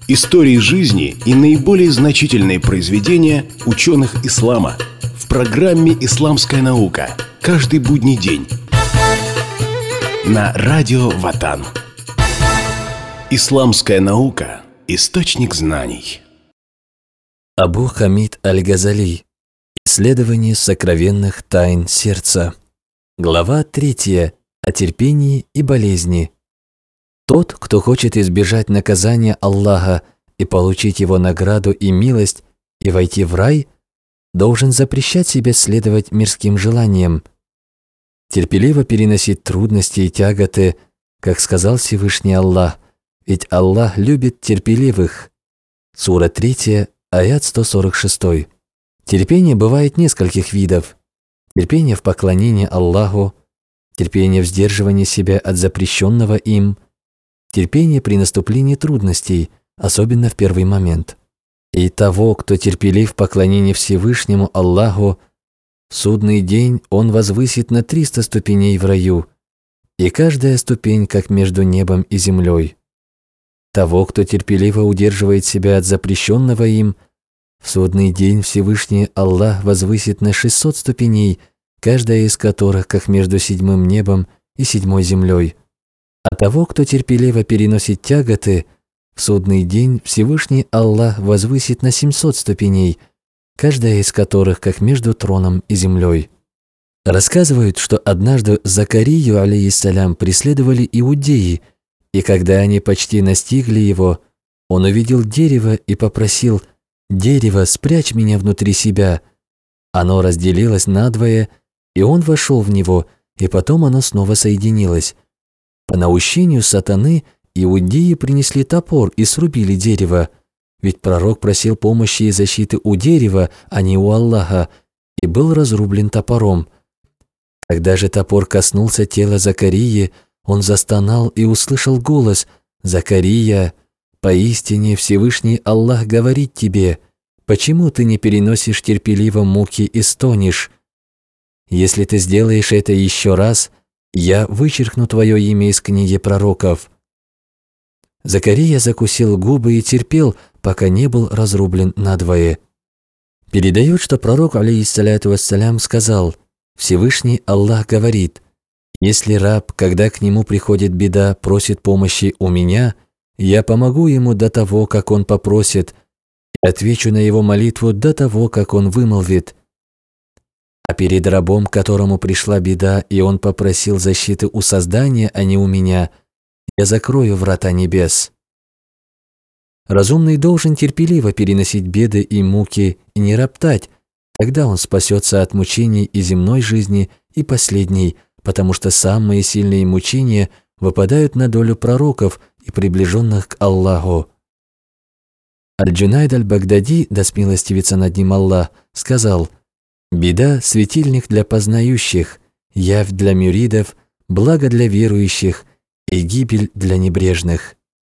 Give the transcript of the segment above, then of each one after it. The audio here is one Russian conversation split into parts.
Истории жизни и наиболее значительные произведения ученых ислама в программе «Исламская наука». Каждый будний день на радио Ватан. Исламская наука – источник знаний. Абу Хамид Аль-Газали. Исследование сокровенных тайн сердца. Глава 3. О терпении и болезни. Тот, кто хочет избежать наказания Аллаха и получить его награду и милость, и войти в рай, должен запрещать себе следовать мирским желаниям, терпеливо переносить трудности и тяготы, как сказал Всевышний Аллах, ведь Аллах любит терпеливых. Сура 3, аят 146. Терпение бывает нескольких видов. Терпение в поклонении Аллаху, терпение в сдерживании себя от запрещенного им, терпение при наступлении трудностей, особенно в первый момент. И того, кто терпелив в поклонении Всевышнему Аллаху, в судный день он возвысит на 300 ступеней в раю, и каждая ступень как между небом и землей. Того, кто терпеливо удерживает себя от запрещенного им, в судный день Всевышний Аллах возвысит на 600 ступеней, каждая из которых как между 7 небом и 7 землей. А того, кто терпеливо переносит тяготы, в судный день Всевышний Аллах возвысит на 700 ступеней, каждая из которых как между троном и землей. Рассказывают, что однажды Закарию, алейхиссалям, преследовали иудеи, и когда они почти настигли его, он увидел дерево и попросил: «Дерево, спрячь меня внутри себя». Оно разделилось надвое, и он вошел в него, и потом оно снова соединилось. По наущению сатаны иудеи принесли топор и срубили дерево, ведь пророк просил помощи и защиты у дерева, а не у Аллаха, и был разрублен топором. Когда же топор коснулся тела Закарии, он застонал и услышал голос: «Закария, поистине Всевышний Аллах говорит тебе: почему ты не переносишь терпеливо муки и стонешь? Если ты сделаешь это еще раз, я вычеркну твое имя из книги пророков». Закария закусил губы и терпел, пока не был разрублен надвое. Передают, что пророк, алейхиссаляту вассалям, сказал: «Всевышний Аллах говорит: если раб, когда к нему приходит беда, просит помощи у меня, я помогу ему до того, как он попросит, и отвечу на его молитву до того, как он вымолвит. А перед рабом, которому пришла беда, и он попросил защиты у создания, а не у меня, я закрою врата небес». Разумный должен терпеливо переносить беды и муки и не роптать, тогда он спасется от мучений и земной жизни, и последней, потому что самые сильные мучения выпадают на долю пророков и приближенных к Аллаху. Аль-Джунайд Аль-Багдади, да смилостивится над ним Аллах, сказал: «Беда – светильник для познающих, явь для мюридов, благо для верующих и гибель для небрежных».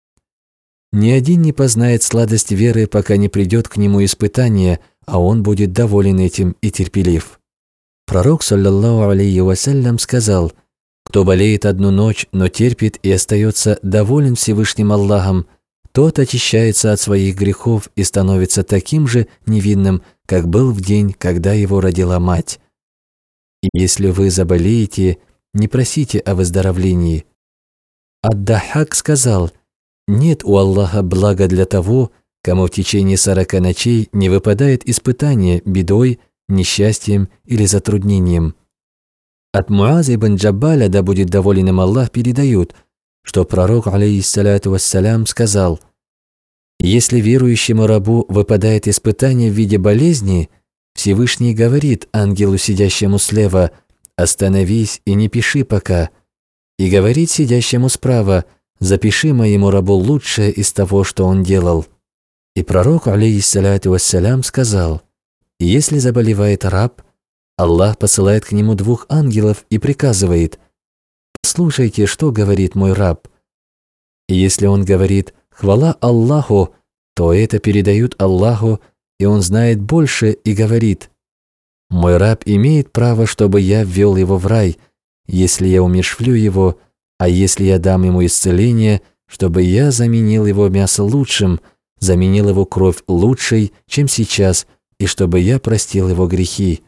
Ни один не познает сладость веры, пока не придет к нему испытание, а он будет доволен этим и терпелив. Пророк, саллаллаху алейхи вассалям, сказал: «Кто болеет одну ночь, но терпит и остается доволен Всевышним Аллахом, тот очищается от своих грехов и становится таким же невинным, как был в день, когда его родила мать. И если вы заболеете, не просите о выздоровлении». Ад-Дахак сказал: «Нет у Аллаха блага для того, кому в течение 40 ночей не выпадает испытание бедой, несчастьем или затруднением». От Муаза ибн Джабаля, да будет доволен им Аллах, передают, что пророк, алейхиссаляту вассалям, сказал: «Если верующему рабу выпадает испытание в виде болезни, Всевышний говорит ангелу, сидящему слева: остановись и не пиши пока, и говорит сидящему справа: запиши моему рабу лучшее из того, что он делал». И пророк, алейхиссаляту вассалям, сказал: «Если заболевает раб, Аллах посылает к нему 2 ангелов и приказывает: слушайте, что говорит мой раб. И если он говорит: хвала Аллаху, то это передают Аллаху, и он знает больше и говорит: мой раб имеет право, чтобы я ввел его в рай, если я умерщвлю его, а если я дам ему исцеление, чтобы я заменил его мясо лучшим, заменил его кровь лучшей, чем сейчас, и чтобы я простил его грехи».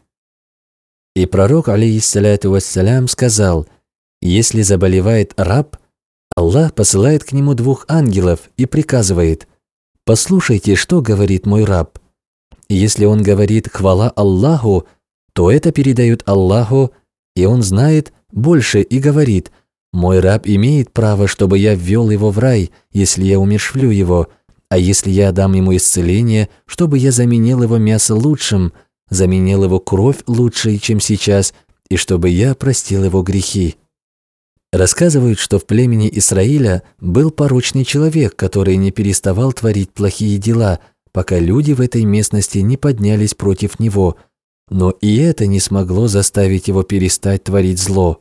И пророк, алейхиссаляту вассалям, сказал: «Если заболевает раб, Аллах посылает к нему 2 ангелов и приказывает: послушайте, что говорит мой раб. И если он говорит хвала Аллаху, то это передают Аллаху, и он знает больше и говорит: мой раб имеет право, чтобы я ввел его в рай, если я умерщвлю его, а если я дам ему исцеление, чтобы я заменил его мясо лучшим, заменил его кровь лучшей, чем сейчас, и чтобы я простил его грехи». Рассказывают, что в племени Исраиля был порочный человек, который не переставал творить плохие дела, пока люди в этой местности не поднялись против него, но и это не смогло заставить его перестать творить зло.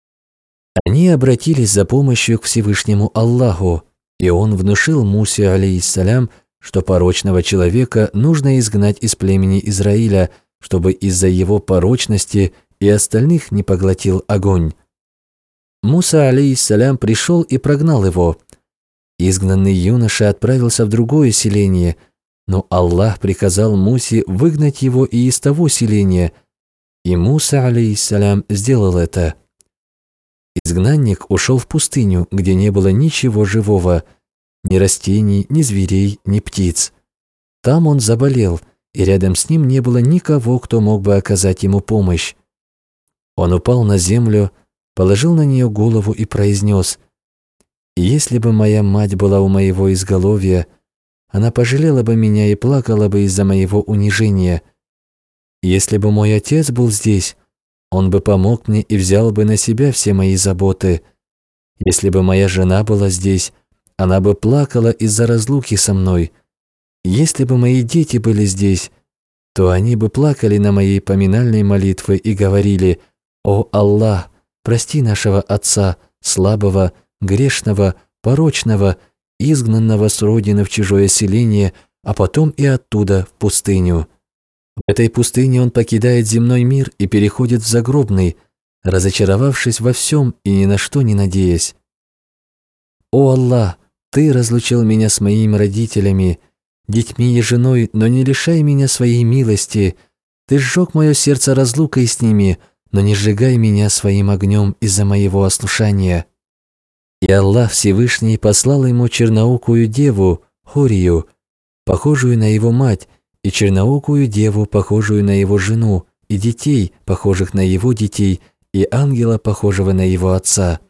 Они обратились за помощью к Всевышнему Аллаху, и он внушил Мусе, алейхиссалям, что порочного человека нужно изгнать из племени Израиля, чтобы из-за его порочности и остальных не поглотил огонь. Муса, алейхиссалям, пришел и прогнал его. Изгнанный юноша отправился в другое селение, но Аллах приказал Мусе выгнать его и из того селения, и Муса, алейхиссалям, сделал это. Изгнанник ушел в пустыню, где не было ничего живого, ни растений, ни зверей, ни птиц. Там он заболел, и рядом с ним не было никого, кто мог бы оказать ему помощь. Он упал на землю, положил на нее голову и произнес: «Если бы моя мать была у моего изголовья, она пожалела бы меня и плакала бы из-за моего унижения. Если бы мой отец был здесь, он бы помог мне и взял бы на себя все мои заботы. Если бы моя жена была здесь, она бы плакала из-за разлуки со мной. Если бы мои дети были здесь, то они бы плакали на моей поминальной молитве и говорили: «О Аллах, прости нашего отца, слабого, грешного, порочного, изгнанного с родины в чужое селение, а потом и оттуда в пустыню». В этой пустыне он покидает земной мир и переходит в загробный, разочаровавшись во всем и ни на что не надеясь. «О Аллах, Ты разлучил меня с моими родителями, детьми и женой, но не лишай меня своей милости. Ты сжег мое сердце разлукой с ними, но не сжигай меня своим огнем из-за моего ослушания». И Аллах Всевышний послал ему черноокую деву, Хорию, похожую на его мать, и черноокую деву, похожую на его жену, и детей, похожих на его детей, и ангела, похожего на его отца.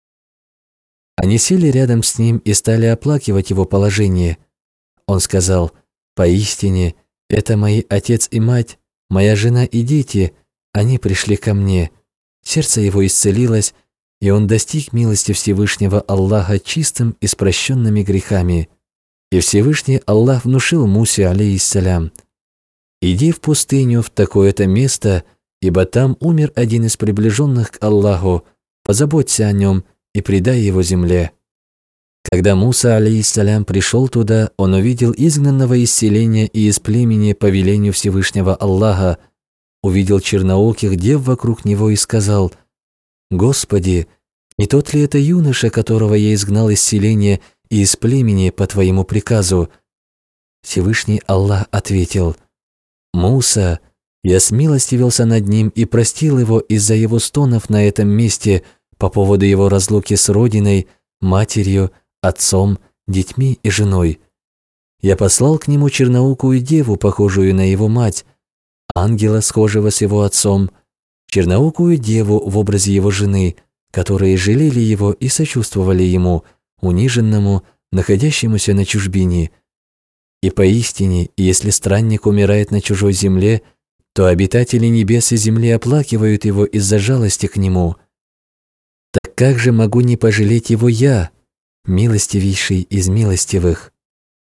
Они сели рядом с ним и стали оплакивать его положение. Он сказал: «Поистине, это мои отец и мать, моя жена и дети, они пришли ко мне». Сердце его исцелилось, и он достиг милости Всевышнего Аллаха чистым и с прощенными грехами. И Всевышний Аллах внушил Мусе, алейхиссалям: «Иди в пустыню в такое-то место, ибо там умер один из приближенных к Аллаху, позаботься о нем и предай его земле». Когда Муса, алейхиссалям, пришел туда, он увидел изгнанного из селения и из племени по велению Всевышнего Аллаха, увидел чернооких дев вокруг него и сказал: «Господи, не тот ли это юноша, которого я изгнал из селения и из племени по Твоему приказу?» Всевышний Аллах ответил: «Муса, я смилостивился над ним и простил его из-за его стонов на этом месте по поводу его разлуки с родиной, матерью, отцом, детьми и женой. Я послал к нему черноокую деву, похожую на его мать, ангела, схожего с его отцом, черноокую деву в образе его жены, которые жалели его и сочувствовали ему, униженному, находящемуся на чужбине. И поистине, если странник умирает на чужой земле, то обитатели небес и земли оплакивают его из-за жалости к нему. Так как же могу не пожалеть его я, милостивейший из милостивых?»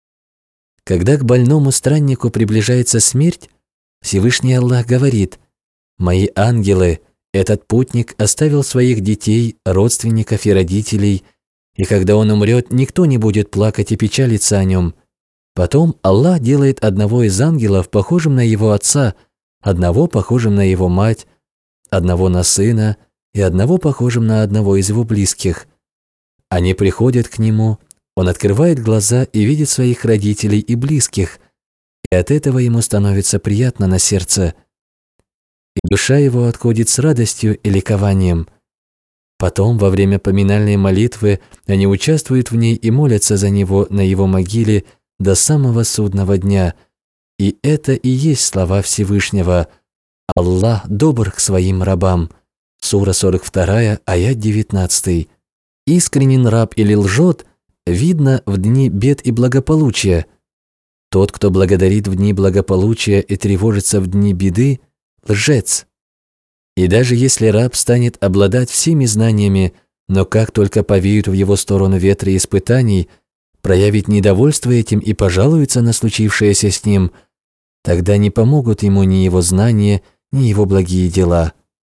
Когда к больному страннику приближается смерть, Всевышний Аллах говорит: «Мои ангелы, этот путник оставил своих детей, родственников и родителей, и когда он умрет, никто не будет плакать и печалиться о нем». Потом Аллах делает одного из ангелов похожим на его отца, одного похожим на его мать, одного на сына и одного похожим на одного из его близких. Они приходят к нему, Он открывает глаза и видит своих родителей и близких, и от этого ему становится приятно на сердце. И душа его отходит с радостью и ликованием. Потом, во время поминальной молитвы, они участвуют в ней и молятся за него на его могиле до самого судного дня. И это и есть слова Всевышнего: «Аллах добр к своим рабам». Сура 42, аят 19. Искренен раб или лжет видно в дни бед и благополучия. Тот, кто благодарит в дни благополучия и тревожится в дни беды, лжец. И даже если раб станет обладать всеми знаниями, но как только повеют в его сторону ветры испытаний, проявит недовольство этим и пожалуется на случившееся с ним, тогда не помогут ему ни его знания, ни его благие дела.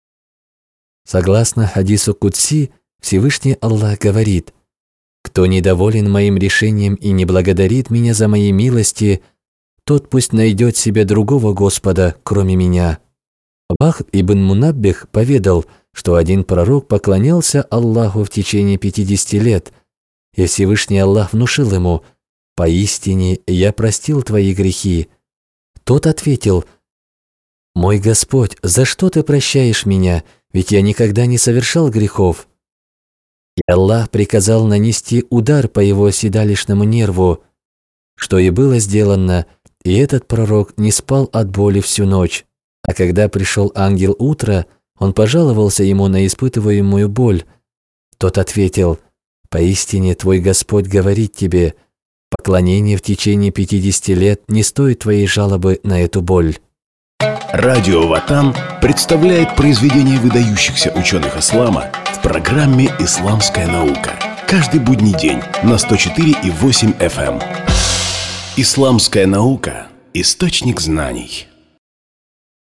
Согласно хадису Кудси, Всевышний Аллах говорит: «Кто недоволен моим решением и не благодарит меня за мои милости, тот пусть найдет себе другого Господа, кроме меня». Вахб ибн Мунаббих поведал, что один пророк поклонялся Аллаху в течение 50 лет, и Всевышний Аллах внушил ему: «Поистине я простил твои грехи». Тот ответил: «Мой Господь, за что ты прощаешь меня? Ведь я никогда не совершал грехов». И Аллах приказал нанести удар по его седалищному нерву, что и было сделано, и этот пророк не спал от боли всю ночь. А когда пришел ангел утра, он пожаловался ему на испытываемую боль. Тот ответил: «Поистине твой Господь говорит тебе: поклонение в течение 50 лет не стоит твоей жалобы на эту боль». Радио Ватан представляет произведения выдающихся ученых ислама в программе «Исламская наука». Каждый будний день на 104,8 FM. «Исламская наука» – источник знаний.